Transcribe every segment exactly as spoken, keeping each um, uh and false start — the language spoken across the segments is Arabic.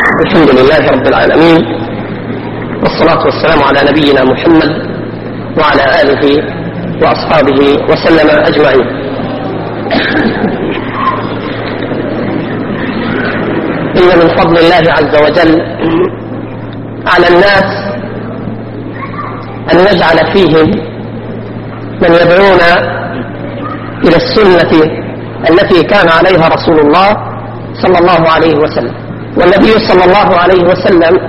الحمد لله رب العالمين، والصلاة والسلام على نبينا محمد وعلى آله وأصحابه وسلم أجمعين. إن من فضل الله عز وجل على الناس أن يجعل فيهم من يدعون إلى السنة التي كان عليها رسول الله صلى الله عليه وسلم. والنبي صلى الله عليه وسلم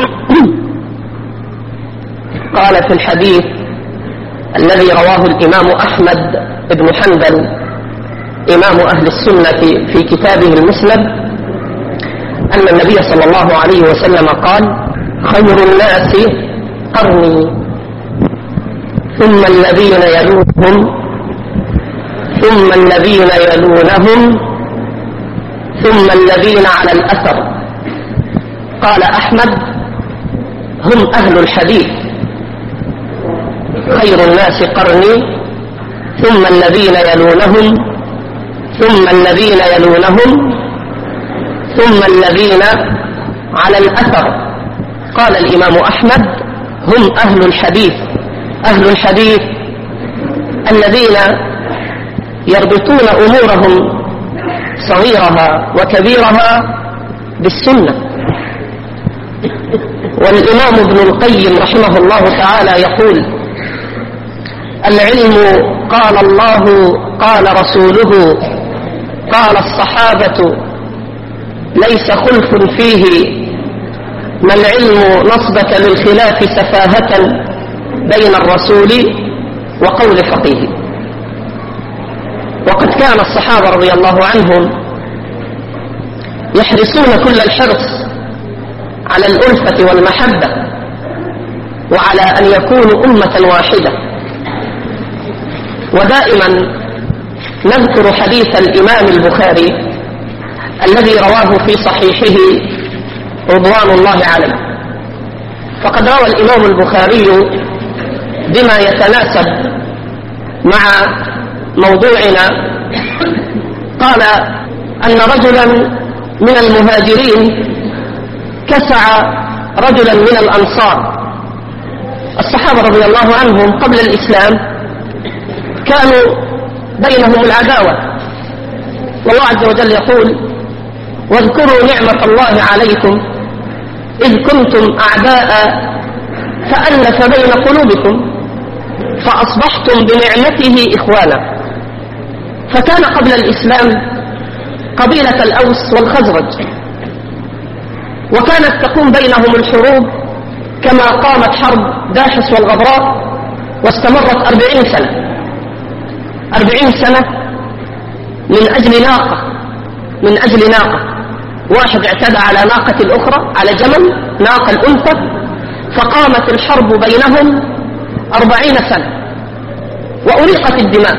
قال في الحديث الذي رواه الإمام أحمد بن حنبل إمام أهل السنة في كتابه المسند أن النبي صلى الله عليه وسلم قال: خير الناس قرني ثم الذين يلونهم ثم الذين يلونهم ثم الذين على الأثر. قال أحمد: هم أهل الحديث. خير الناس قرني ثم الذين يلونهم ثم الذين يلونهم ثم الذين على الأثر. قال الإمام أحمد: هم أهل الحديث. أهل الحديث الذين يربطون أمورهم صغيرها وكبيرها بالسنة. والإمام ابن القيم رحمه الله تعالى يقول: العلم قال الله قال رسوله قال الصحابة ليس خلف فيه، ما العلم نصبك للخلاف سفاهة بين الرسول وقول فقيه. وقد كان الصحابة رضي الله عنهم يحرصون كل الحرص على الألفة والمحبة وعلى أن يكونوا أمة واحدة. ودائما نذكر حديث الإمام البخاري الذي رواه في صحيحه رضوان الله عليه. فقد روى الإمام البخاري بما يتناسب مع موضوعنا، قال أن رجلا من المهاجرين كسع رجلا من الأنصار. الصحابة رضي الله عنهم قبل الإسلام كانوا بينهم العداوة، والله عز وجل يقول: واذكروا نعمة الله عليكم إذ كنتم أعداء فألف بين قلوبكم فأصبحتم بنعمته إخوانا. فكان قبل الإسلام قبيلة الأوس والخزرج، وكانت تقوم بينهم الحروب كما قامت حرب داحس والغبراء، واستمرت أربعين سنة أربعين سنة من أجل ناقة من أجل ناقة واحد اعتدى على ناقة الأخرى، على جمل ناقة الأنثى، فقامت الحرب بينهم أربعين سنة وأريقت الدماء،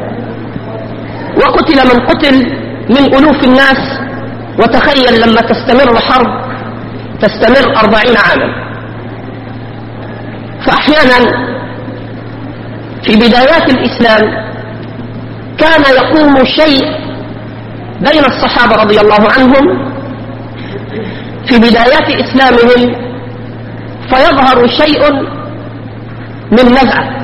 وقتل من قتل من ألوف الناس. وتخيل لما تستمر حرب تستمر أربعين عاما. فأحيانا في بدايات الإسلام كان يقوم شيء بين الصحابة رضي الله عنهم في بدايات إسلامهم فيظهر شيء من نزعة.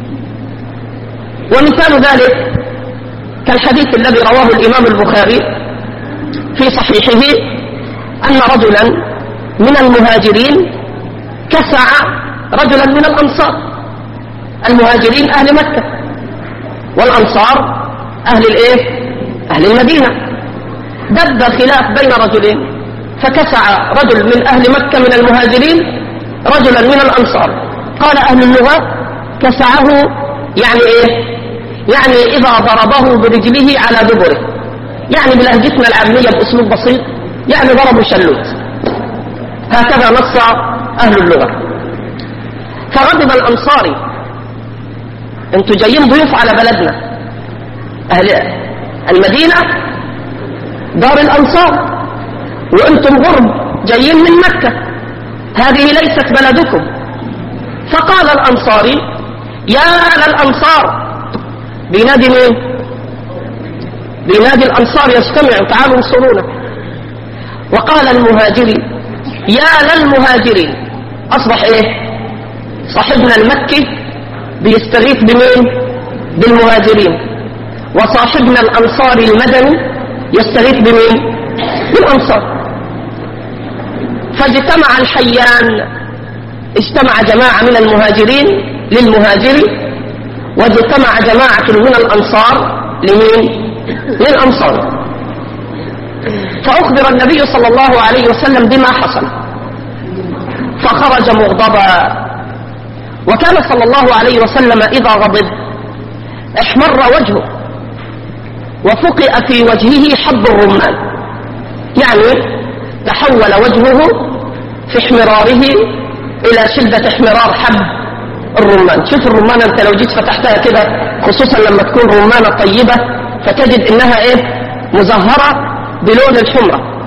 ومثال ذلك كالحديث الذي رواه الإمام البخاري في صحيحه أن رجلا من المهاجرين كسع رجلا من الأنصار. المهاجرين أهل مكة والأنصار أهل الإيه؟ أهل المدينة. دب خلاف بين رجلين، فكسع رجل من أهل مكة من المهاجرين رجلا من الأنصار. قال أهل اللغة: كسعه يعني إيه؟ يعني إذا ضربه برجله على دبره، يعني بلهجتنا العامية بأسلوب بسيط، يعني ضربوا شلوت. هكذا نص أهل اللغة. فغضب الأنصاري: أنتوا جايين ضيوف على بلدنا، أهل المدينة دار الأنصار، وأنتم غرب جايين من مكة، هذه ليست بلدكم. فقال الأنصاري: يا أهل الأنصار، بينادي مين؟ بينادي الأنصار يستمعوا: تعالوا انصرونا. وقال المهاجري: يا للمهاجرين. أصبح إيه؟ صاحبنا المكي بيستغيث بمين؟ بالمهاجرين، وصاحبنا الأنصاري المدني يستغيث بمين؟ بالأنصار. فاجتمع الحيان، اجتمع جماعة من المهاجرين للمهاجرين، واجتمع جماعة من الأنصار لمين؟ للأنصار. فأخبر النبي صلى الله عليه وسلم بما حصل، فخرج مغضبا. وكان صلى الله عليه وسلم إذا غضب احمر وجهه وفقئ في وجهه حب الرمان، يعني تحول وجهه في احمراره إلى شدة احمرار حب الرمان. شوف الرمان أنت لو جيت فتحتها كده، خصوصا لما تكون رمانة طيبة، فتجد إنها إيه؟ مزهرة بلون الحمرة.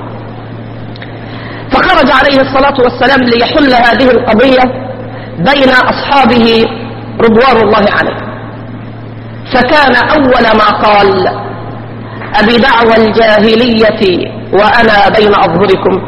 فخرج عليه الصلاة والسلام ليحل هذه القضية بين أصحابه رضوان الله عليه. فكان أول ما قال: أبي دعوى الجاهلية وأنا بين أظهركم،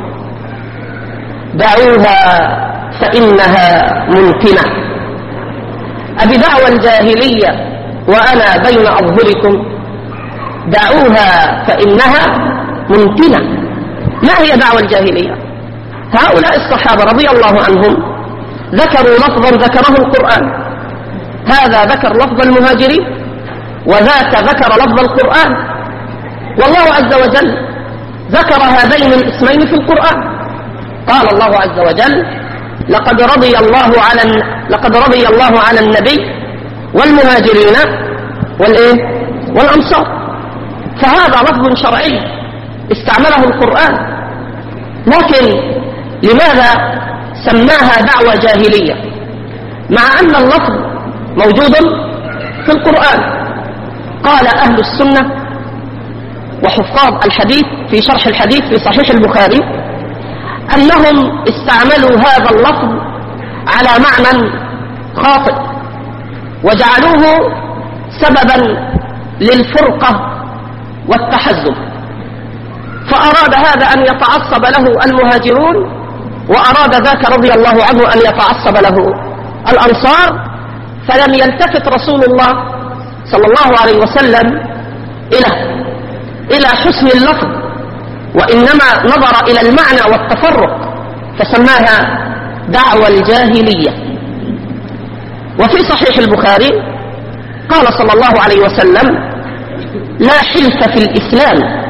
دعوها فإنها منتنة. أبي دعوى الجاهلية وأنا بين أظهركم، دعوها فإنها منتنة. ما هي دعوى الجاهلية؟ هؤلاء الصحابة رضي الله عنهم ذكروا لفظا ذكره القرآن، هذا ذكر لفظ المهاجرين وذاك ذكر لفظ القرآن، والله عز وجل ذكر هذين الاسمين في القرآن. قال الله عز وجل: لقد رضي الله على لقد رضي الله على النبي والمهاجرين والايه والأنصار. فهذا لفظ شرعي استعمله القرآن، لكن لماذا سماها دعوة جاهلية مع أن اللفظ موجود في القرآن؟ قال أهل السنة وحفاظ الحديث في شرح الحديث في صحيح البخاري أنهم استعملوا هذا اللفظ على معنى خاطئ، وجعلوه سببا للفرقة والتحزب، فأراد هذا أن يتعصب له المهاجرون، وأراد ذاك رضي الله عنه أن يتعصب له الأنصار، فلم يلتفت رسول الله صلى الله عليه وسلم إلى إلى حسن اللفظ، وإنما نظر إلى المعنى والتفرق فسماها دعوى الجاهلية. وفي صحيح البخاري قال صلى الله عليه وسلم: لا حلف في الإسلام،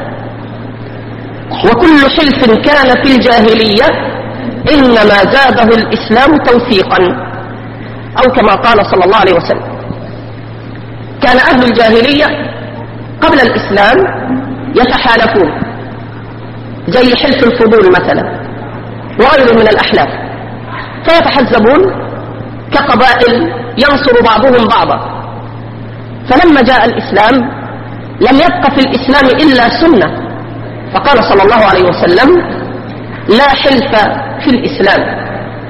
وكل حلف كان في الجاهلية إنما زاده الإسلام توثيقا، أو كما قال صلى الله عليه وسلم. كان أهل الجاهلية قبل الإسلام يتحالفون، زي حلف الفضول مثلا وغيره من الأحلاف، فيتحزبون كقبائل ينصر بعضهم بعضا. فلما جاء الإسلام لم يبق في الإسلام إلا سنة، فقال صلى الله عليه وسلم: لا حلف في الإسلام.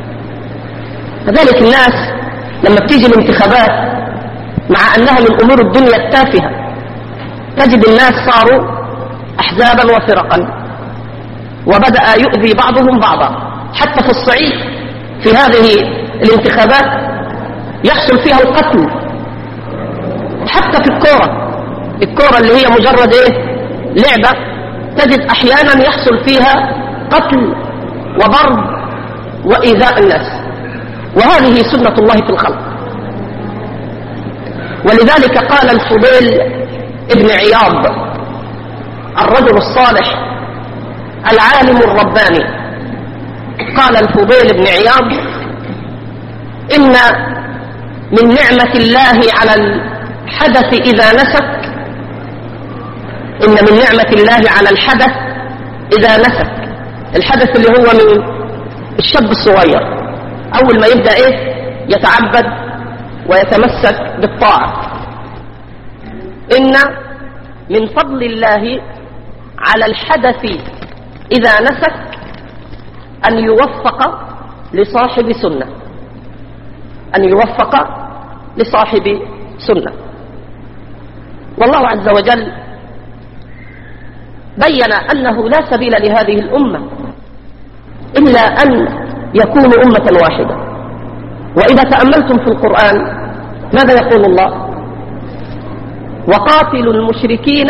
فذلك الناس لما بتيجي الانتخابات مع أنها من أمور الدنيا التافهة تجد الناس صاروا أحزابا وفرقا، وبدأ يؤذي بعضهم بعضا. حتى في الصعيد في هذه الانتخابات يحصل فيها القتل، حتى في الكورة الكورة اللي هي مجرد إيه؟ لعبة، تجد أحيانا يحصل فيها قتل وضرب وإيذاء الناس، وهذه سنة الله في الخلق. ولذلك قال الفضيل ابن عياض الرجل الصالح العالم الرباني، قال الفضيل ابن عياض: إن من نعمة الله على الحدث إذا نسك إن من نعمة الله على الحدث إذا نسك. الحدث اللي هو من الشاب الصغير أول ما يبدأ إيه؟ يتعبد ويتمسك بالطاعة. إن من فضل الله على الحدث إذا نسك أن يوفق لصاحب سنة أن يوفق لصاحب سنة. والله عز وجل بين أنه لا سبيل لهذه الأمة إلا أن يكونوا أمة واحدة. وإذا تأملتم في القرآن ماذا يقول الله؟ وقاتلوا المشركين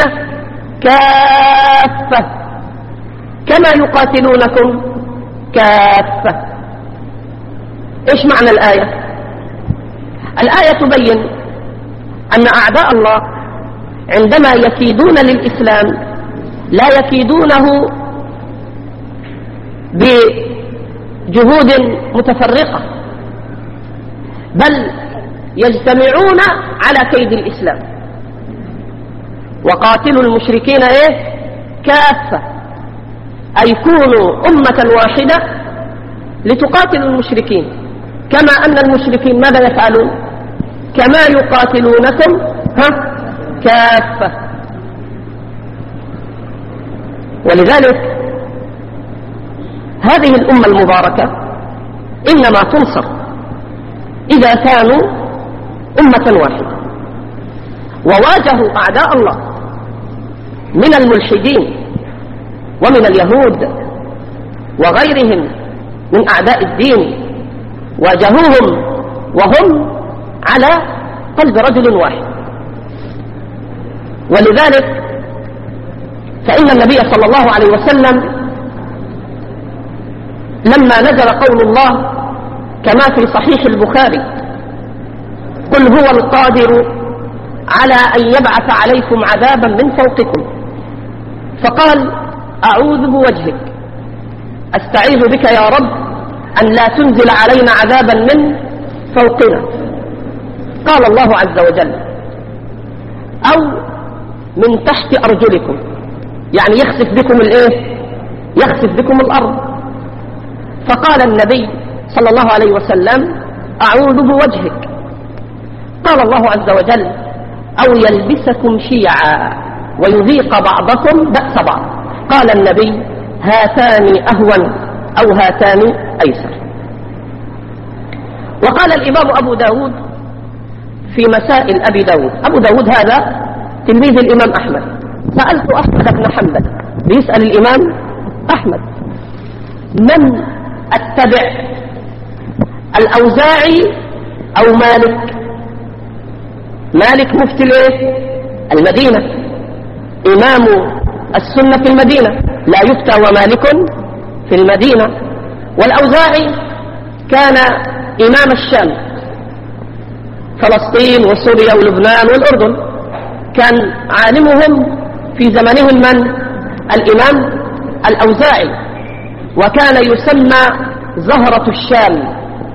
كافة كما يقاتلونكم كافة. إيش معنى الآية؟ الآية تبين أن أعداء الله عندما يكيدون للإسلام لا يكيدونه بجهود متفرقة، بل يجتمعون على كيد الإسلام. وقاتلوا المشركين إيه؟ كافة، أي كونوا أمة واحدة لتقاتلوا المشركين، كما أن المشركين ماذا يفعلون؟ كما يقاتلونكم ها كافة. ولذلك هذه الأمة المباركة إنما تنصر إذا كانوا أمة واحدة وواجهوا أعداء الله من الملحدين ومن اليهود وغيرهم من أعداء الدين، واجهوهم وهم على قلب رجل واحد. ولذلك فإن النبي صلى الله عليه وسلم لما نزل قول الله كما في صحيح البخاري: قل هو القادر على أن يبعث عليكم عذابا من فوقكم، فقال: أعوذ بوجهك، أستعيذ بك يا رب أن لا تنزل علينا عذابا من فوقنا. قال الله عز وجل: أو من تحت أرجلكم، يعني يخسف بكم الإيه؟ يخسف بكم الأرض. فقال النبي صلى الله عليه وسلم: أعوذ بوجهك. قال الله عز وجل: أو يلبسكم شيعا ويذيق بعضكم بأس بعض. قال النبي: هاتان أهون أو هاتان أيسر. وقال الإمام أبو داود في مسائل أبي داود، أبو داود هذا تلميذ الإمام أحمد، سألت أحمد بن حنبل، بيسأل الإمام أحمد: من أتبع، الأوزاعي أو مالك؟ مالك مفتي المدينة، إمام السنة في المدينة، لا يفتى ومالك في المدينة. والأوزاعي كان إمام الشام، فلسطين وسوريا ولبنان والأردن، كان عالمهم في زمنهم من؟ الإمام الأوزاعي، وكان يسمى زهرة الشام.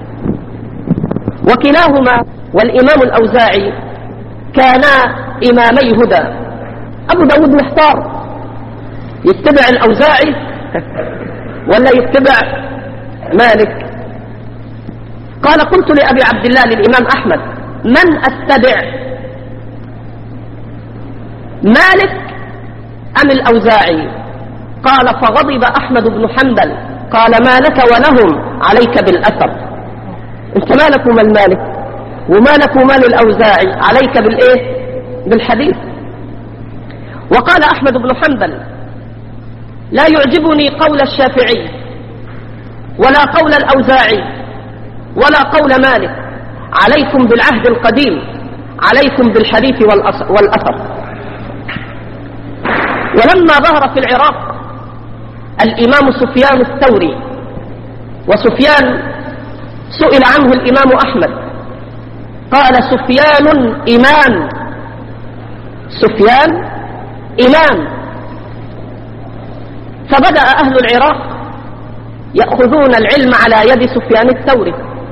وكلاهما والإمام الأوزاعي كانا إمامي هدى. أبو داود محتار، يتبع الأوزاعي ولا يتبع مالك؟ قال: قلت لأبي عبد الله للإمام أحمد: من أتبع، مالك أم الأوزاعي؟ قال: فغضب أحمد بن حنبل، قال: ما لك ولهم، عليك بالأثر. انت مالك ومال مالك ومالك ومال الأوزاعي، عليك بالإيه؟ بالحديث. وقال أحمد بن حنبل: لا يعجبني قول الشافعي ولا قول الأوزاعي ولا قول مالك، عليكم بالعهد القديم، عليكم بالحديث والأثر. ولما ظهر في العراق الإمام سفيان الثوري، وسفيان سئل عنه الإمام أحمد، قال: سفيان إمام، سفيان إمام. فبدأ أهل العراق يأخذون العلم على يد سفيان الثوري.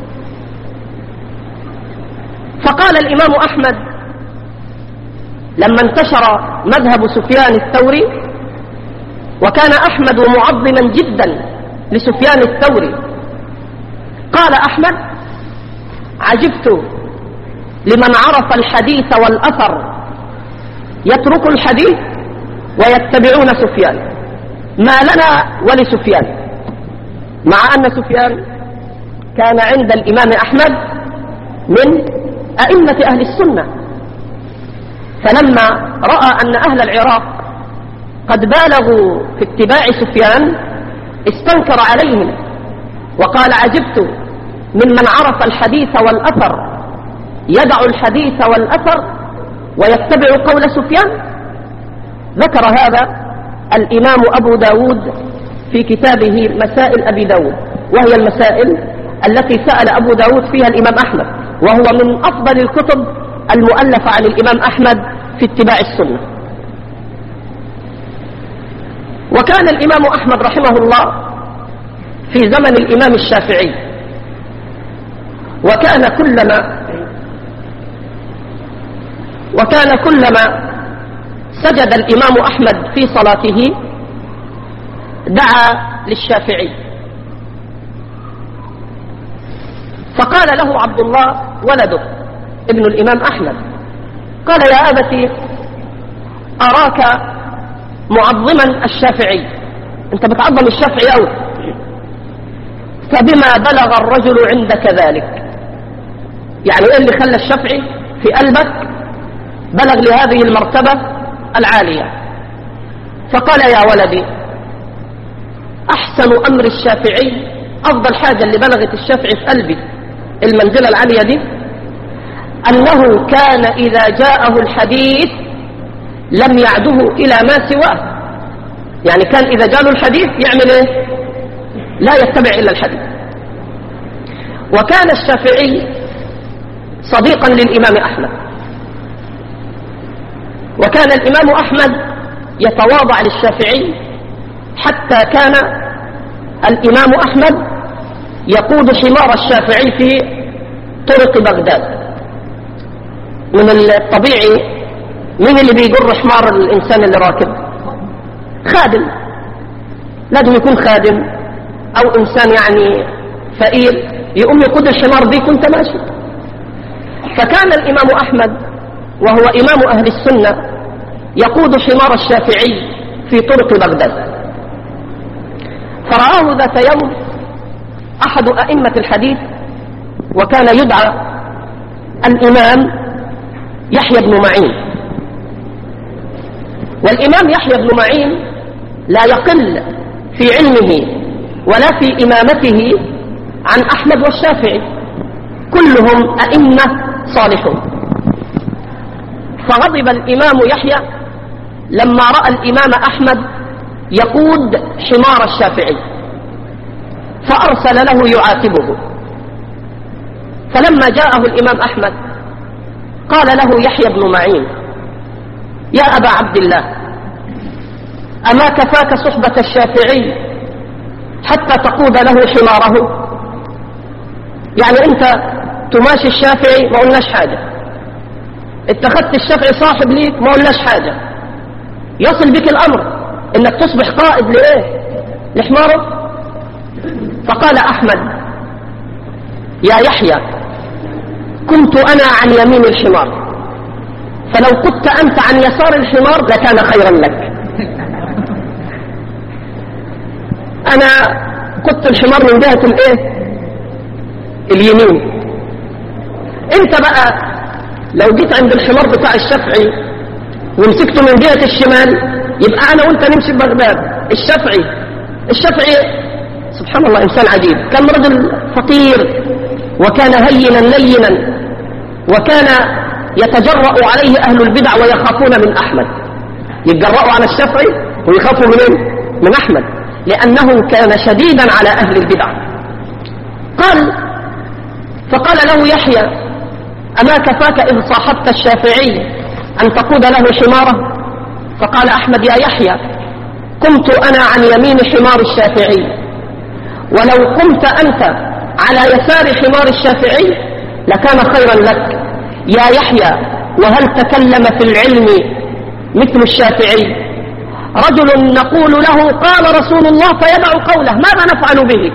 فقال الإمام أحمد لما انتشر مذهب سفيان الثوري، وكان أحمد معظما جدا لسفيان الثوري، قال أحمد: عجبت لمن عرف الحديث والأثر يترك الحديث ويتبعون سفيان، ما لنا ولسفيان، مع أن سفيان كان عند الإمام أحمد من أئمة أهل السنة. فلما رأى أن أهل العراق قد بالغوا في اتباع سفيان استنكر عليهم وقال عجبت ممن عرف الحديث والأثر يدع الحديث والأثر ويتبع قول سفيان. ذكر هذا الإمام أبو داود في كتابه مسائل أبي داود، وهي المسائل التي سأل أبو داود فيها الإمام أحمد، وهو من أفضل الكتب المؤلفة عن الإمام أحمد في اتباع السنة. وكان الإمام أحمد رحمه الله في زمن الإمام الشافعي، وكان كلما وكان كلما سجد الإمام أحمد في صلاته دعا للشافعي، فقال له عبد الله ولده ابن الإمام أحمد، قال يا أبتي أراك معظما الشافعي، أنت بتعظم الشافعي أوي، فبما بلغ الرجل عندك ذلك؟ يعني إيه اللي خلى الشافعي في قلبك بلغ لهذه المرتبة العالية؟ فقال يا ولدي أحسن أمر الشافعي، أفضل حاجة اللي بلغت الشافعي في قلبي المنزلة العالية دي، أنه كان إذا جاءه الحديث لم يعده إلى ما سواه. يعني كان إذا جاءه الحديث يعمل إيه؟ لا يتبع إلا الحديث. وكان الشافعي صديقا للإمام أحمد، وكان الإمام أحمد يتواضع للشافعي، حتى كان الإمام أحمد يقود حمار الشافعي في طرق بغداد. من الطبيعي مين اللي بيجر حمار الإنسان اللي راكب؟ خادم، لازم يكون خادم أو إنسان يعني فقير يقوم يقود الحمار دي كنت ماشي. فكان الإمام أحمد وهو إمام أهل السنة يقود حمار الشافعي في طرق بغداد. فرآه ذات يوم أحد أئمة الحديث، وكان يدعى الإمام يحيى بن معين. والإمام يحيى بن معين لا يقل في علمه ولا في إمامته عن أحمد والشافعي، كلهم أئمة صالحون. فغضب الإمام يحيى لما رأى الإمام أحمد يقود حمار الشافعي، فأرسل له يعاتبه. فلما جاءه الإمام أحمد قال له يحيى بن معين يا أبا عبد الله، أما كفاك صحبة الشافعي حتى تقود له حماره؟ يعني أنت تماشي الشافعي ما قلناش حاجة، اتخذت الشافعي صاحب ليك ما قلناش حاجة، يصل بك الأمر إنك تصبح قائد لإيه؟ لحماره؟ فقال أحمد يا يحيى كنت أنا عن يمين الحمار، فلو كنت أنت عن يسار الحمار لكان خيرا لك. أنا كنت الحمار من جهة الإيه؟ اليمين. أنت بقى لو جيت عند الحمار بتاع الشافعي ومسكته من جهة الشمال يبقى أنا وأنت نمشي ببغداد. الشافعي الشافعي سبحان الله إنسان عجيب، كان رجل فقير وكان هينا لينا، وكان يتجرأ عليه أهل البدع ويخافون من أحمد، يتجرأوا على الشافعي ويخافوا من من أحمد لأنه كان شديدا على أهل البدع. قال فقال له يحيى أما كفاك إذ صاحبت الشافعي أن تقود له حماره؟ فقال أحمد يا يحيى قمت أنا عن يمين حمار الشافعي، ولو قمت أنت على يسار حمار الشافعي لكان خيرا لك. يا يحيى وهل تكلم في العلم مثل الشافعي؟ رجل نقول له قال رسول الله فيدع قوله، ماذا نفعل به؟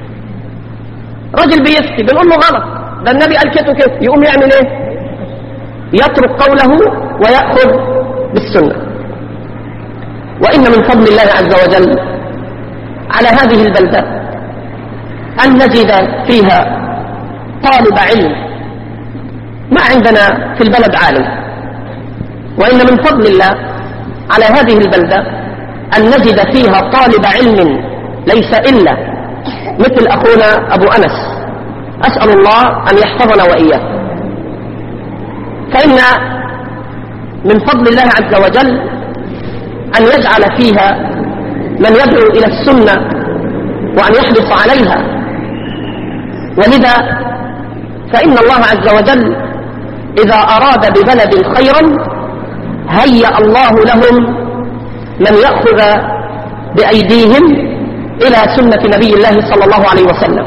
رجل بيفتي بنقول له غلط، ده النبي قال كده كده، يقوم يعمل ايه؟ يترك قوله ويأخذ بالسنة. وإن من فضل الله عز وجل على هذه البلدة أن نجد فيها طالب علم. ما عندنا في البلد عالم، وإن من فضل الله على هذه البلدة أن نجد فيها طالب علم ليس إلا مثل أخونا أبو أنس، أسأل الله أن يحفظنا وإياه. فإن من فضل الله عز وجل أن يجعل فيها من يدعو إلى السنة وأن يحرص عليها، ولذا فإن الله عز وجل إذا أراد ببلد خيرا هيأ الله لهم من يأخذ بأيديهم إلى سنة نبي الله صلى الله عليه وسلم.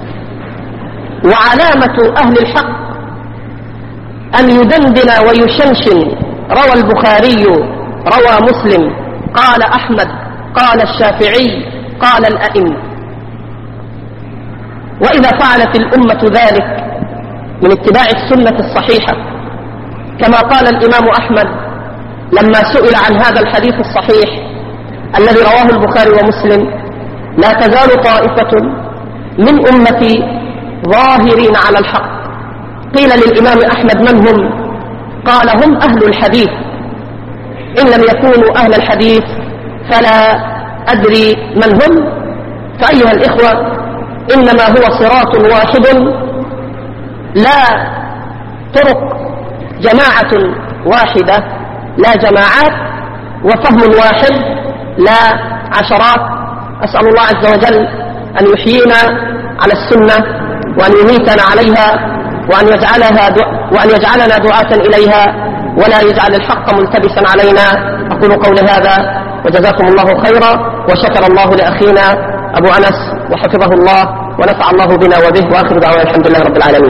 وعلامة أهل الحق أن يدندن ويشنشن روى البخاري، روى مسلم، قال أحمد، قال الشافعي، قال الأئمة. وإذا فعلت الأمة ذلك من اتباع السنة الصحيحة كما قال الإمام أحمد لما سئل عن هذا الحديث الصحيح الذي رواه البخاري ومسلم: لا تزال طائفة من أمتي ظاهرين على الحق. قيل للإمام أحمد: من هم؟ قال: هم أهل الحديث. إن لم يكونوا أهل الحديث فلا أدري من هم. فأيها الإخوة، إنما هو صراط واحد، لا طرق، جماعة واحدة لا جماعات، وفهم واحد لا عشرات. أسأل الله عز وجل أن يحيينا على السنة وأن يميتنا عليها وأن يجعلها وأن يجعلنا دعاة إليها ولا يجعل الحق ملتبسا علينا. أقول قولي هذا وجزاكم الله خيرا، وشكر الله لأخينا أبو أنس وحفظه الله ونفع الله بنا وبه، وآخر دعوانا الحمد لله رب العالمين.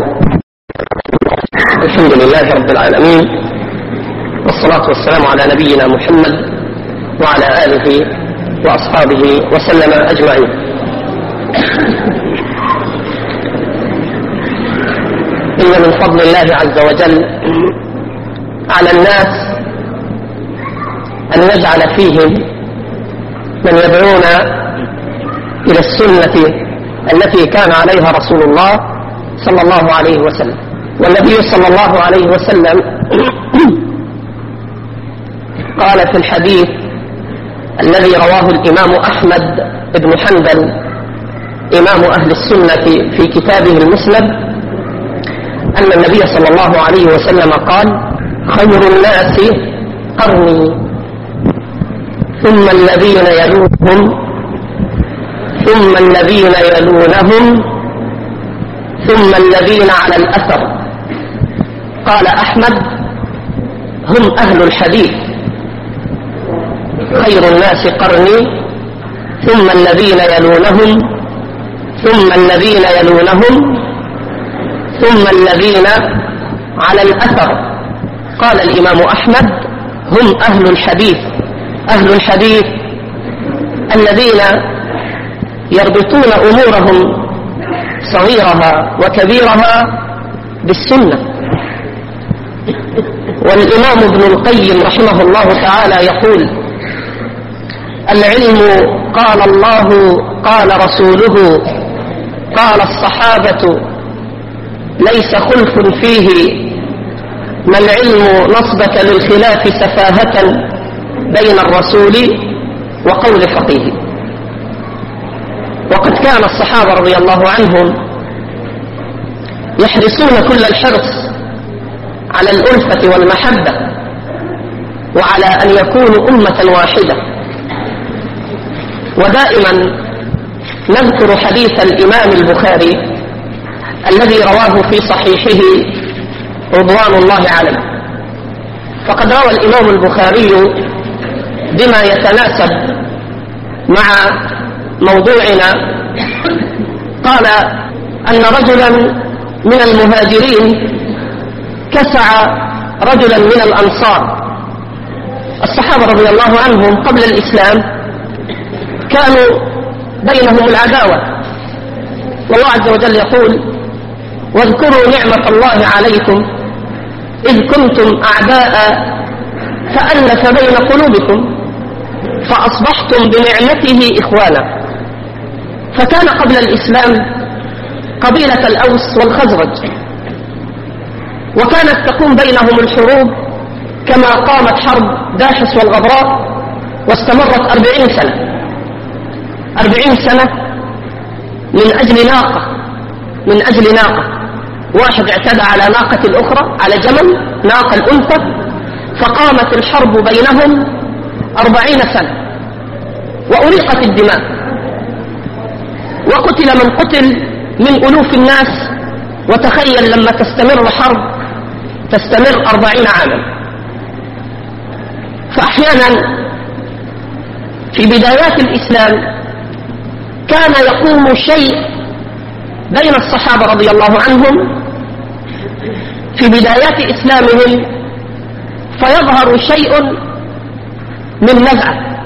الحمد لله رب العالمين، والصلاة والسلام على نبينا محمد وعلى آله وأصحابه وسلم أجمعين. إن من فضل الله عز وجل على الناس أن يجعل فيهم من يدعون إلى السنة التي كان عليها رسول الله صلى الله عليه وسلم. والنبي صلى الله عليه وسلم قال في الحديث الذي رواه الإمام أحمد بن حنبل إمام أهل السنة في كتابه المسند أن النبي صلى الله عليه وسلم قال: خير الناس قرني ثم الذين يلونهم ثم الذين يلونهم ثم الذين على الأثر. قال أحمد: هم أهل الحديث. خير الناس قرني ثم الذين يلونهم ثم الذين يلونهم ثم الذين على الأثر. قال الإمام أحمد: هم أهل الحديث. أهل الحديث الذين يربطون أمورهم صغيرها وكبيرها بالسنة. والإمام ابن القيم رحمه الله تعالى يقول: العلم قال الله قال رسوله قال الصحابة ليس خلف فيه، ما العلم نصبك للخلاف سفاهة بين الرسول وقول فقيه. وقد كان الصحابة رضي الله عنهم يحرصون كل الحرص على الألفة والمحبة وعلى أن يكونوا أمة واحدة. ودائما نذكر حديث الإمام البخاري الذي رواه في صحيحه رضوان الله عليه. فقد روى الإمام البخاري بما يتناسب مع موضوعنا، قال أن رجلا من المهاجرين كسع رجلا من الأنصار. الصحابة رضي الله عنهم قبل الإسلام كانوا بينهم العداوة، والله عز وجل يقول: واذكروا نعمة الله عليكم إذ كنتم أعداء فألف بين قلوبكم فأصبحتم بنعمته إخوانا. فكان قبل الإسلام قبيلة الأوس والخزرج، وكانت تقوم بينهم الحروب كما قامت حرب داحس والغبراء، واستمرت أربعين سنة. أربعين سنة من أجل ناقة من أجل ناقة واحد اعتدى على ناقة الأخرى، على جمل ناقة الأنثى، فقامت الحرب بينهم أربعين سنة وأريقت الدماء، وقتل من قتل من ألوف الناس. وتخيل لما تستمر حرب تستمر أربعين عاما. فأحيانا في بدايات الإسلام كان يقوم شيء بين الصحابة رضي الله عنهم في بدايات إسلامهم، فيظهر شيء من نزعة.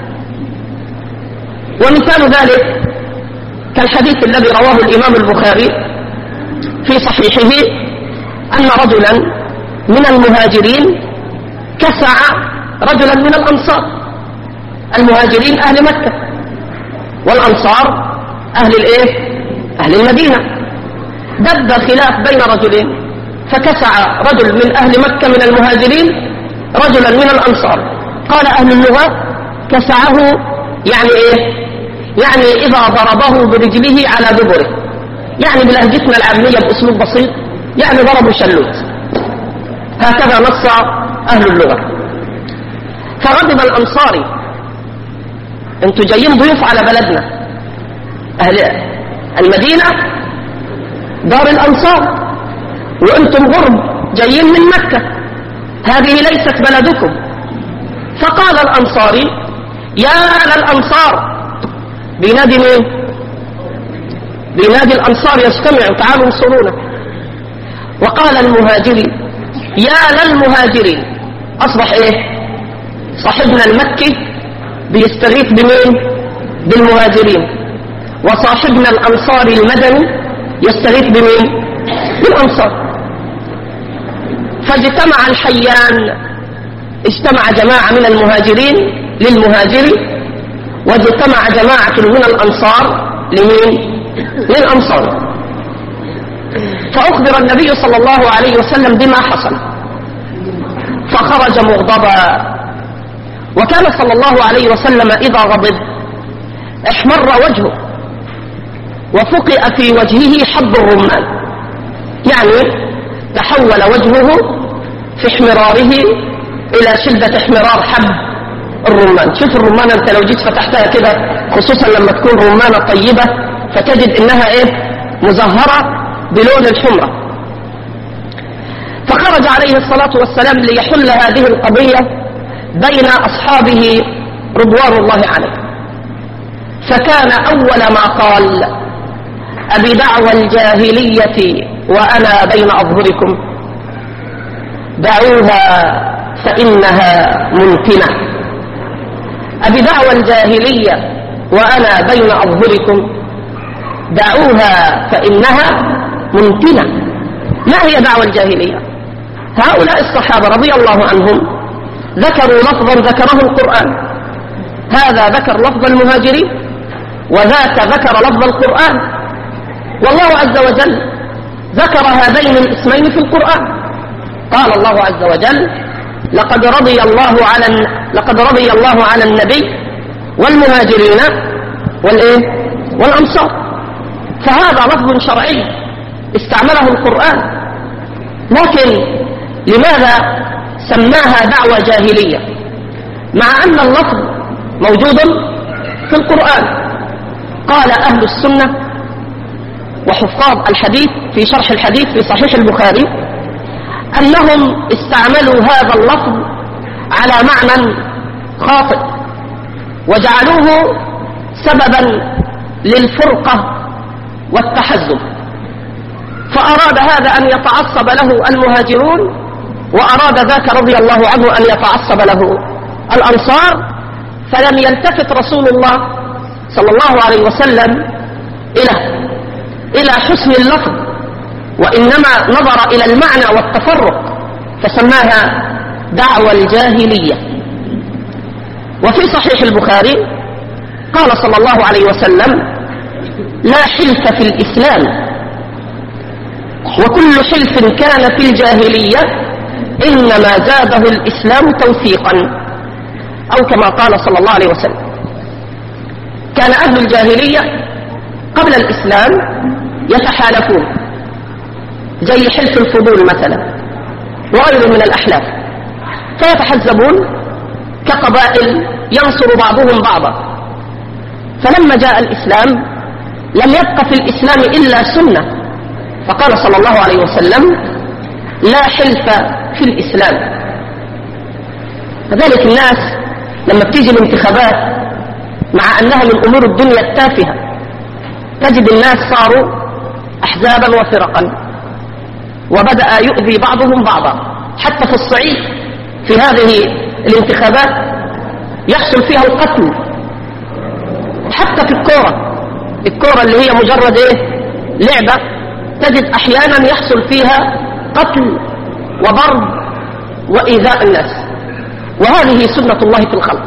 ومثال ذلك كالحديث الذي رواه الإمام البخاري في صحيحه أن رجلا من المهاجرين كسع رجلا من الأنصار. المهاجرين أهل مكة والأنصار أهل الإيه؟ أهل المدينة. دب خلاف بين رجلين، فكسع رجل من أهل مكة من المهاجرين رجلا من الأنصار. قال أهل اللغة كسعه يعني إيه؟ يعني إذا ضربه برجله على دبره، يعني بلهجتنا العامية بأسلوب بسيط يعني ضربوا شلوت. هكذا نص أهل اللغة. فغضب الأنصاري، انتوا جايين ضيوف على بلدنا، أهل المدينة دار الأنصار، وأنتم غرب جايين من مكة، هذه ليست بلدكم. فقال الأنصاري يا للأنصار، بينادي مين؟ بينادي الأنصار يستمعوا تعالوا انصرونا. وقال المهاجري يا للمهاجرين. أصبح إيه؟ صاحبنا المكي بيستغيث بمين؟ بالمهاجرين، وصاحبنا الأنصاري المدني يستغيث بمين؟ بالأنصار. فاجتمع الحيان، اجتمع جماعة من المهاجرين للمهاجرين، واجتمع جماعة من الأنصار لمين؟ للأنصار. فأخبر النبي صلى الله عليه وسلم بما حصل، فخرج مغضبا. وكان صلى الله عليه وسلم إذا غضب احمر وجهه وفقئ في وجهه حب الرمان، يعني تحول وجهه في احمراره إلى شدة احمرار حب الرمان. شوف الرمان انت لو جيت فتحتها كده، خصوصا لما تكون رمانة طيبة، فتجد انها ايه؟ مزهرة بلون الحمرة. فخرج عليه الصلاة والسلام ليحل هذه القضية بين أصحابه رضوان الله عليه. فكان أول ما قال أبي دعوى الجاهلية وأنا بين أظهركم، دعوها فإنها منتنة. أبي دعوى الجاهلية وأنا بين أظهركم، دعوها فإنها منتنة. ما هي دعوى الجاهلية؟ هؤلاء الصحابة رضي الله عنهم ذكروا لفظا ذكره القرآن، هذا ذكر لفظ المهاجرين وذاك ذكر لفظ القرآن. والله عز وجل ذكر هذين الاسمين في القرآن. قال الله عز وجل لقد رضي الله على لقد رضي الله على النبي والمهاجرين والإيه؟ والأنصار. فهذا لفظ شرعي استعمله القرآن. لكن لماذا سماها دعوة جاهلية مع أن اللفظ موجود في القرآن؟ قال أهل السنة وحفاظ الحديث في شرح الحديث في صحيح البخاري أنهم استعملوا هذا اللفظ على معنى خاطئ، وجعلوه سببا للفرقة والتحزب. فأراد هذا أن يتعصب له المهاجرون، وأراد ذاك رضي الله عنه أن يتعصب له الأنصار. فلم يلتفت رسول الله صلى الله عليه وسلم إلى إلى حسن اللفظ، وإنما نظر إلى المعنى والتفرق، فسماها دعوى الجاهلية. وفي صحيح البخاري قال صلى الله عليه وسلم لا حلف في الإسلام، وكل حلف كان في الجاهلية إنما زاده الإسلام توثيقا، أو كما قال صلى الله عليه وسلم. كان أهل الجاهلية قبل الإسلام يتحالفون زي حلف الفضول مثلا وغيره من الأحلاف، فيتحزبون كقبائل ينصر بعضهم بعضا. فلما جاء الإسلام لم يبق في الإسلام إلا سنة، فقال صلى الله عليه وسلم لا حلف في الإسلام. فذلك الناس لما بتيجي الانتخابات مع أنها من أمور الدنيا التافهة تجد الناس صاروا أحزابا وفرقا، وبدأ يؤذي بعضهم بعضا. حتى في الصعيد في هذه الانتخابات يحصل فيها القتل. حتى في الكورة الكورة اللي هي مجرد ايه لعبة تجد أحيانا يحصل فيها قتل وضرب وإيذاء الناس، وهذه سنة الله في الخلق.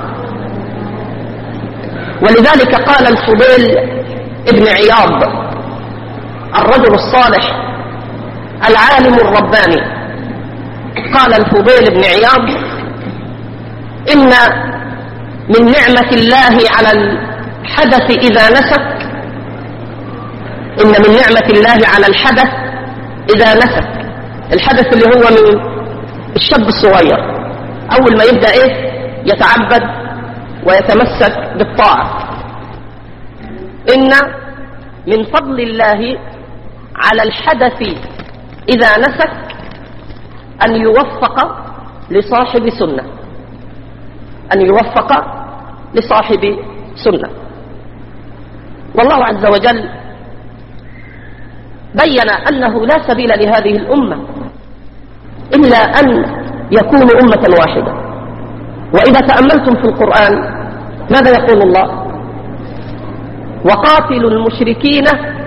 ولذلك قال الفضيل ابن عياض الرجل الصالح العالم الرباني، قال الفضيل ابن عياض إن من نعمة الله على الحدث إذا نسك إن من نعمة الله على الحدث إذا نسك. الحدث اللي هو من الشاب الصغير أول ما يبدأ إيه يتعبد ويتمسك بالطاعة. إن من فضل الله على الحدث إذا نسك أن يوفق لصاحب سنة أن يوفق لصاحب سنة. والله عز وجل بين أنه لا سبيل لهذه الأمة إلا أن يكونوا أمة واحدة. وإذا تأملتم في القرآن ماذا يقول الله؟ وقاتلوا المشركين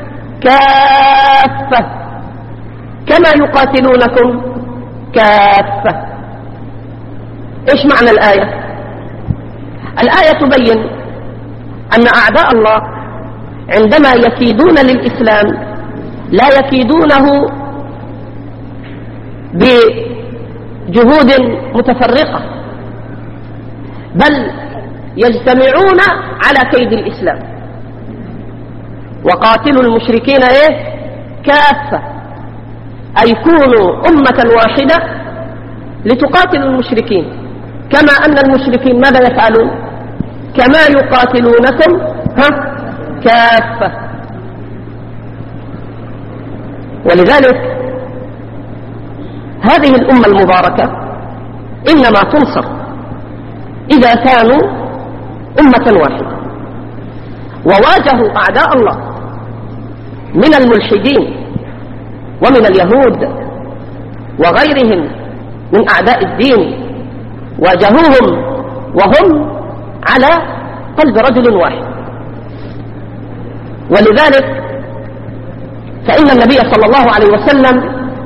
كافة كما يقاتلونكم كافة. إيش معنى الآية؟ الآية تبين أن أعداء الله عندما يكيدون للإسلام لا يكيدونه بجهود متفرقة، بل يجتمعون على كيد الإسلام. وقاتلوا المشركين إيه؟ كافة، أي كونوا أمة واحدة لتقاتلوا المشركين، كما أن المشركين ماذا يفعلون؟ كما يقاتلونكم ها كافة. ولذلك هذه الأمة المباركة إنما تنصر إذا كانوا أمة واحدة. وواجهوا أعداء الله من الملحدين ومن اليهود وغيرهم من أعداء الدين، واجهوهم وهم على قلب رجل واحد. ولذلك فإن النبي صلى الله عليه وسلم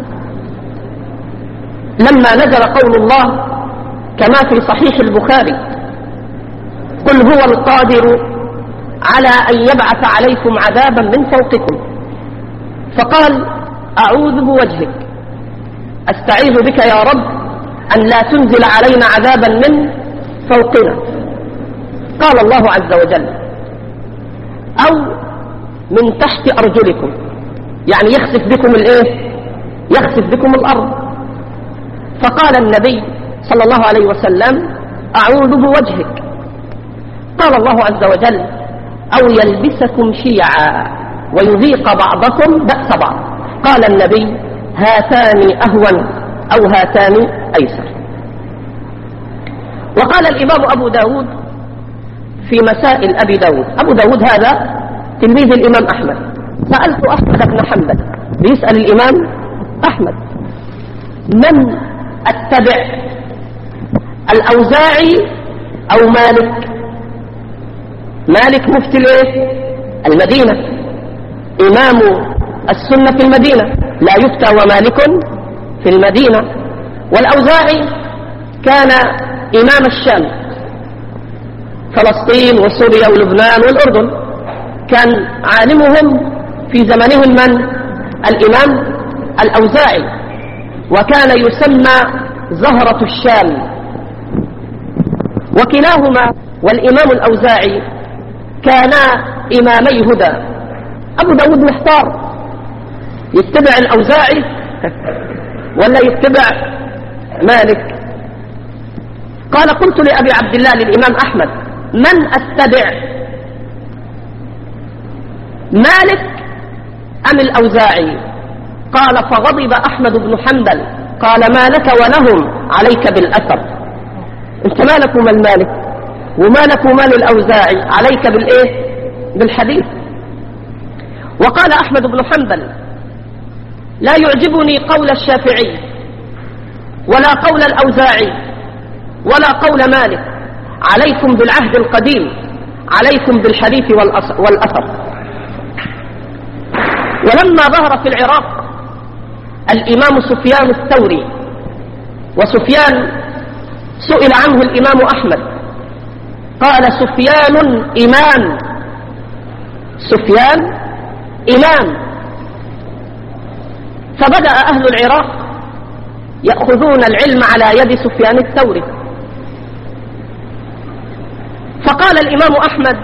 لما نزل قول الله كما في صحيح البخاري قل هو القادر على أن يبعث عليكم عذابا من فوقكم، فقال أعوذ بوجهك أستعيذ بك يا رب أن لا تنزل علينا عذابا من فوقنا. قال الله عز وجل أو من تحت أرجلكم، يعني يخسف بكم الإيه؟ يخسف بكم الأرض. فقال النبي صلى الله عليه وسلم أعوذ بوجهك. قال الله عز وجل أو يلبسكم شيعا ويذيق بعضكم بأس بعض. قال النبي هاتان أهون أو هاتان أيسر. وقال الإمام أبو داود في مسائل أبي داود، أبو داود هذا تلميذ الإمام أحمد، سألت أحمد بن حنبل بيسأل الإمام أحمد من أتبع الأوزاعي أو مالك؟ مالك مفتي المدينة، إمام السنة في المدينة، لا يفتى ومالك في المدينة. والأوزاعي كان إمام الشام، فلسطين وسوريا ولبنان والأردن، كان عالمهم في زمنهم من؟ الإمام الأوزاعي، وكان يسمى زهرة الشام. وكلاهما والإمام الأوزاعي كانا إمامي هدى، أبو داود محتار، يتبع الأوزاعي ولا يتبع مالك؟ قال: قلت لأبي عبد الله للإمام أحمد: من أتبع، مالك أم الأوزاعي؟ قال: فغضب أحمد بن حنبل قال: ما لك ولهم، عليك بالأثر. انت مالك ومال مالك ومالك ومال الأوزاعي، عليك بالإيه؟ بالحديث. وقال أحمد بن حنبل: لا يعجبني قول الشافعي ولا قول الأوزاعي ولا قول مالك، عليكم بالعهد القديم، عليكم بالحديث والأثر. ولما ظهر في العراق الإمام سفيان الثوري، وسفيان سئل عنه الإمام أحمد قال: سفيان إمام، سفيان إمام. فبدأ أهل العراق يأخذون العلم على يد سفيان الثوري. فقال الإمام أحمد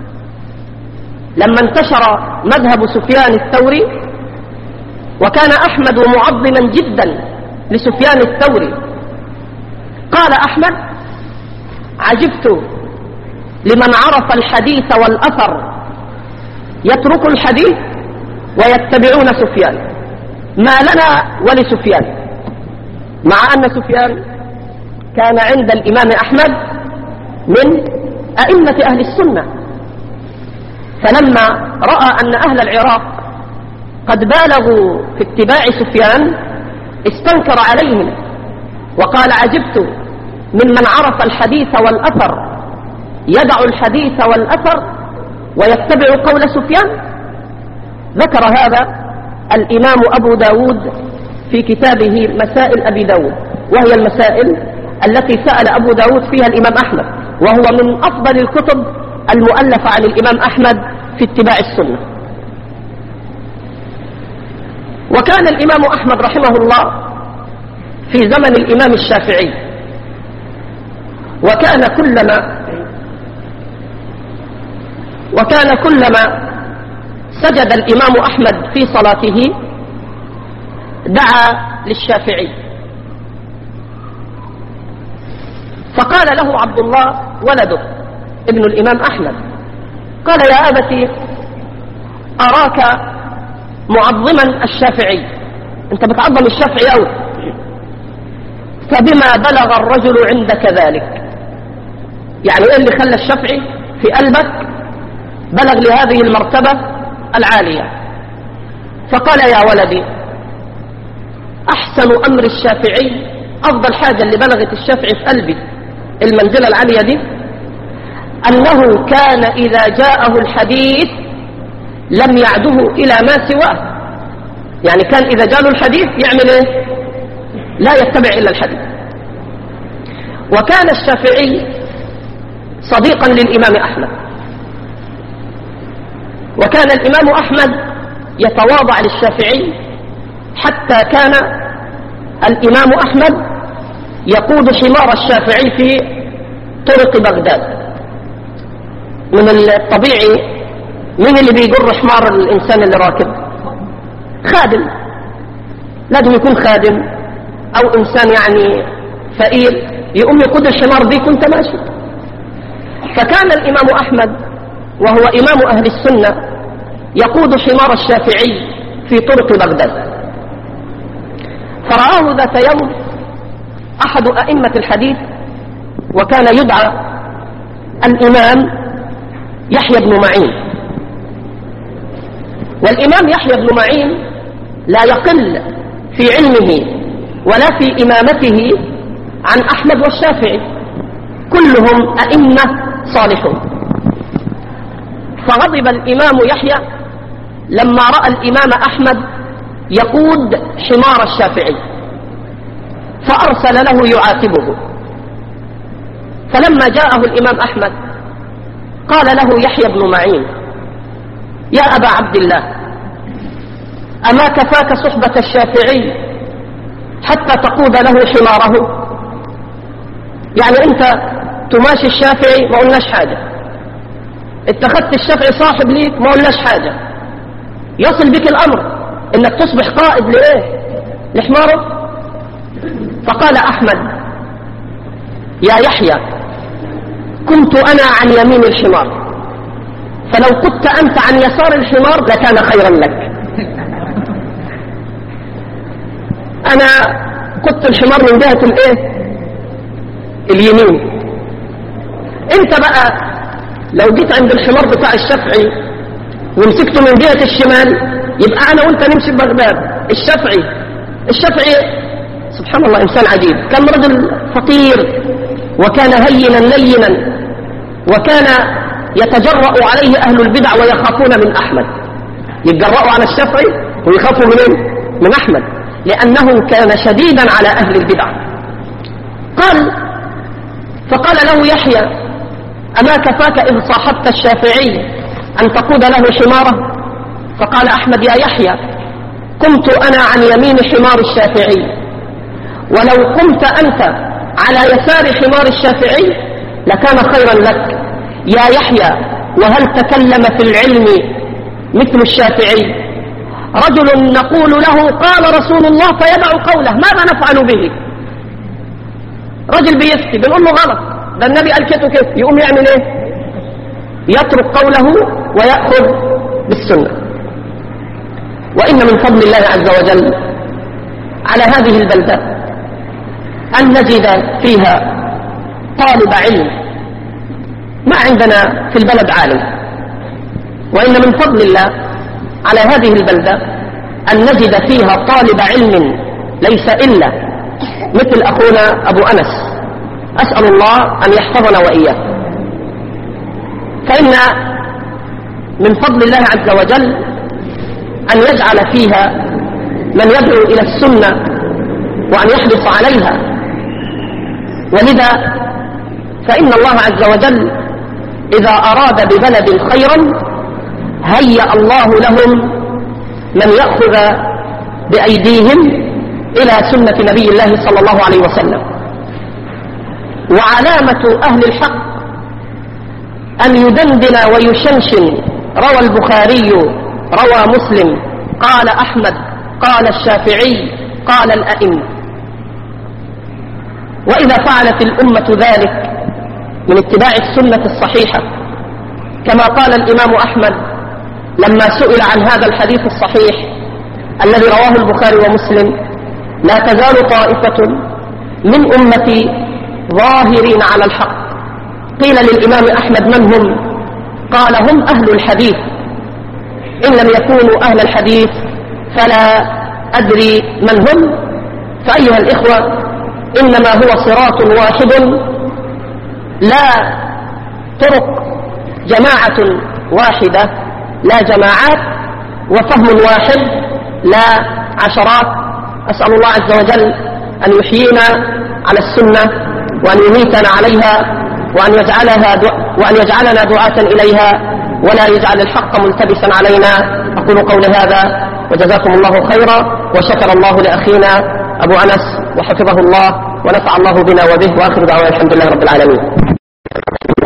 لما انتشر مذهب سفيان الثوري، وكان أحمد معظما جدا لسفيان الثوري، قال أحمد: عجبت لمن عرف الحديث والأثر يترك الحديث ويتبعون سفيان، ما لنا ولسفيان، مع أن سفيان كان عند الإمام أحمد من أئمة أهل السنة. فلما رأى أن أهل العراق قد بالغوا في اتباع سفيان استنكر عليهم وقال: عجبت ممن عرف الحديث والأثر يدع الحديث والأثر ويتبع قول سفيان. ذكر هذا الإمام أبو داود في كتابه مسائل أبي داود، وهي المسائل التي سأل أبو داود فيها الإمام أحمد، وهو من أفضل الكتب المؤلفة عن الإمام أحمد في اتباع السنة. وكان الإمام أحمد رحمه الله في زمن الإمام الشافعي، وكان كلما وكان كلما سجد الإمام أحمد في صلاته دعا للشافعي، فقال له عبد الله ولده ابن الإمام أحمد، قال: يا أبتي أراك معظما الشافعي، أنت بتعظم الشافعي أوي، فبما بلغ الرجل عندك ذلك؟ يعني إيه اللي خلى الشافعي في قلبك بلغ لهذه المرتبة العالية؟ فقال: يا ولدي، أحسن أمر الشافعي، أفضل حاجة اللي بلغت الشافعي في قلبي المنزلة العالية دي، أنه كان إذا جاءه الحديث لم يعده إلى ما سواه. يعني كان إذا جاءه الحديث يعمل إيه؟ لا يتبع إلا الحديث. وكان الشافعي صديقا للإمام أحمد، وكان الإمام أحمد يتواضع للشافعي، حتى كان الإمام أحمد يقود حمار الشافعي في طرق بغداد. من الطبيعي مين اللي بيجر حمار الإنسان اللي راكب؟ خادم، لازم يكون خادم أو إنسان يعني فقير يقوم يقود الحمار دي كنت ماشي. فكان الإمام أحمد وهو إمام أهل السنة يقود حمار الشافعي في طرق بغداد. فرآه ذات يوم أحد أئمة الحديث، وكان يدعى الإمام يحيى بن معين. والإمام يحيى بن معين لا يقل في علمه ولا في إمامته عن أحمد والشافعي، كلهم أئمة صالحون. فغضب الإمام يحيى لما رأى الإمام أحمد يقود حمار الشافعي، فأرسل له يعاتبه. فلما جاءه الإمام أحمد قال له يحيى بن معين: يا أبا عبد الله، أما كفاك صحبة الشافعي حتى تقود له حماره؟ يعني أنت تماشي الشافعي ما قلناش حاجة، اتخذت الشافعي صاحب ليك ما قلناش حاجة، يصل بك الأمر إنك تصبح قائد لإيه؟ لحماره. فقال أحمد: يا يحيى، كنت أنا عن يمين الحمار، فلو كنت أنت عن يسار الحمار لكان خيرا لك. أنا كنت الحمار من جهة الإيه؟ اليمين. أنت بقى لو جيت عند الحمار بتاع الشافعي ومسكته من جهة الشمال يبقى أنا وأنت نمشي ببغداد. الشافعي الشافعي سبحان الله إنسان عجيب، كان رجل فقير وكان هينا لينا، وكان يتجرأ عليه أهل البدع ويخافون من أحمد. يتجرأوا على الشافعي ويخافوا من من أحمد لأنه كان شديدا على أهل البدع. قال فقال له يحيى: أما كفاك إذ صاحبت الشافعي أن تقود له حماره؟ فقال أحمد: يا يحيى، قمت أنا عن يمين حمار الشافعي، ولو قمت أنت على يسار حمار الشافعي لكان خيرا لك. يا يحيى، وهل تكلم في العلم مثل الشافعي؟ رجل نقول له قال رسول الله فيدع قوله، ماذا نفعل به؟ رجل بيفتي بنقول له غلط، ده النبي قال كده كده، يقوم يعمل ايه؟ يترك قوله ويأخذ بالسنة. وإن من فضل الله عز وجل على هذه البلدة أن نجد فيها طالب علم. ما عندنا في البلد عالم، وإن من فضل الله على هذه البلدة أن نجد فيها طالب علم ليس إلا مثل أخونا أبو أنس، أسأل الله أن يحفظنا وإياه. فإن من فضل الله عز وجل أن يجعل فيها من يدعو إلى السنة وأن يحرص عليها. ولذا فإن الله عز وجل إذا أراد ببلد خيرا هيأ الله لهم من يأخذ بأيديهم إلى سنة نبي الله صلى الله عليه وسلم. وعلامة أهل الحق أن يدندن ويشنشن. روى البخاري، روى مسلم، قال أحمد، قال الشافعي، قال الأئمة. وإذا فعلت الأمة ذلك من اتباع السنة الصحيحة كما قال الإمام أحمد لما سئل عن هذا الحديث الصحيح الذي رواه البخاري ومسلم: لا تزال طائفة من أمتي ظاهرين على الحق. قيل للإمام أحمد: من هم؟ قال: هم أهل الحديث. إن لم يكونوا أهل الحديث فلا أدري من هم. فأيها الإخوة، إنما هو صراط واحد، لا طرق، جماعة واحدة لا جماعات، وفهم واحد لا عشرات. أسأل الله عز وجل أن يحيينا على السنة وأن يميتنا عليها وأن يجعلها دع... وأن يجعلنا دعاة إليها ولا يجعل الحق ملتبسا علينا. أقول قولي هذا وجزاكم الله خيرا، وشكر الله لأخينا أبو أنس وحفظه الله ونفع الله بنا وبه، وآخر دعوانا الحمد لله رب العالمين.